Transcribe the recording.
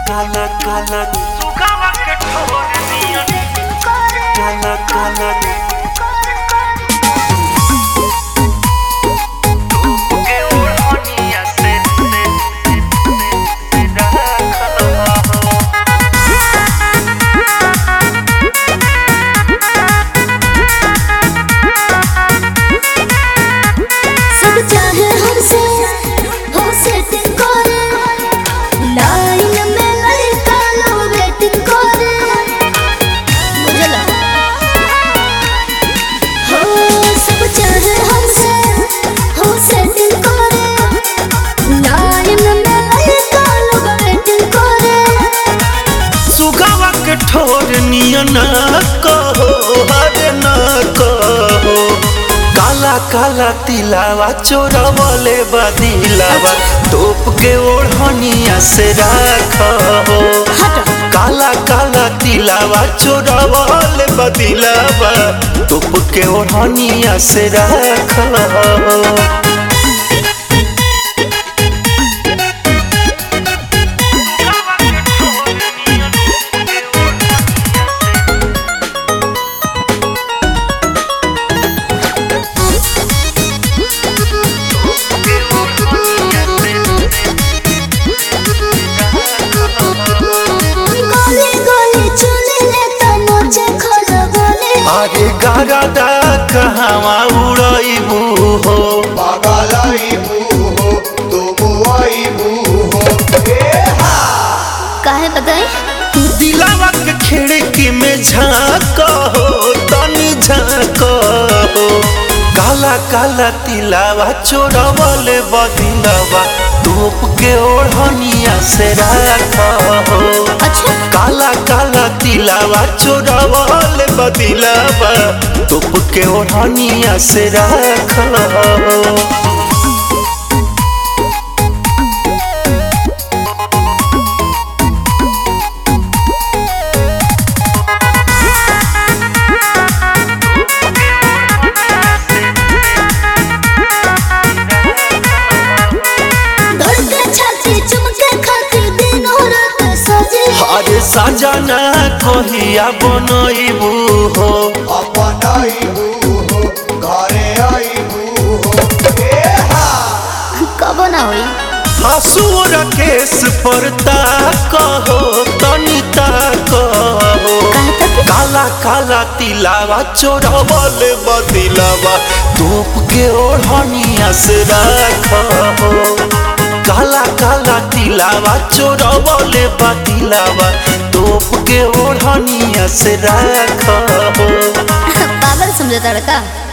काला काला सुगावा के ठोर नियन काला काला के ओढ़निया से सब चाहे हमसे हो सेटिंग करे लाइन में लड़का लो वेटिंग करे बुझला हो सब चाहे हमसे हो सेटिंग करे लाइन में लड़का लो वेटिंग करे सुगावा के ठोर नियन कहो हरे न कहो काला काला तिलावा चोरवले बदिलावा तोप के ओढ़निया से राखो काला काला तिलावा चोरवले बदिलावा तोप के ओढ़निया से राखो गोली गोली चुनी ले तनो जे खल बोले अरे गारदा कहवा उड़ैबू हो काहे बताई दिलावा के खिड़की में झाँको तनी झाँको काला काला तिलावा चोरवले बदिलावा तोप के ओढ़निया से राखो अच्छा काला काला तिलावा चोरवले बदिलावा तोप के ओढ़निया से राखो धड़के छाती चुमके खातिर दिन हो रात सजे अरे सजना कहिया बनैबू हो कब ना होई हसूर केस परता कहो तनिता कहो काला काला तिलावा चोरवले बदिलावा धूप के ओढ़निया से राखो काला काला तिलावा चोरवले बदिलावा धूप के ओढ़निया से राखो पागल समझता लड़का